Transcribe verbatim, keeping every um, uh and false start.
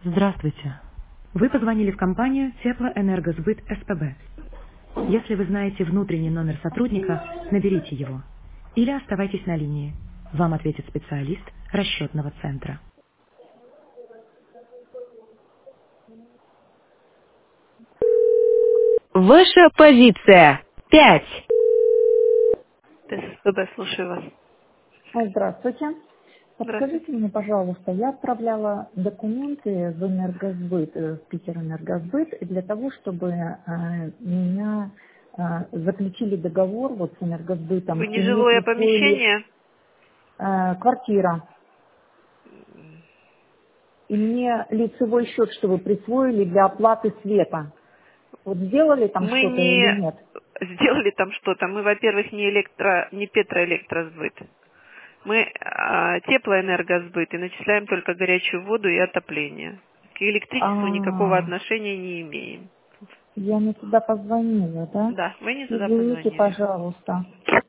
Здравствуйте. Вы позвонили в компанию Теплоэнергосбыт СПБ. Если вы знаете внутренний номер сотрудника, наберите его. Или оставайтесь на линии. Вам ответит специалист расчетного центра. Ваша позиция. Пять. ТСПБ, слушаю вас. А, Здравствуйте. Здравствуйте. Подскажите мне, пожалуйста, я отправляла документы в Энергосбыт, э, в Питер Энергосбыт, для того, чтобы э, меня э, заключили договор вот с Энергосбытом Вы и мне нежилое присвоили помещение? э, квартира. И мне лицевой счет, чтобы присвоили для оплаты света. Вот сделали там Мы что-то или не нет? сделали там что-то. Мы, во-первых, не электро, не петроэлектросбыт. Мы а, теплоэнергосбыт и начисляем только горячую воду и отопление. К электричеству никакого А, отношения не имеем. я не туда позвонила, да? Да, вы не туда Извините, позвонили. пожалуйста.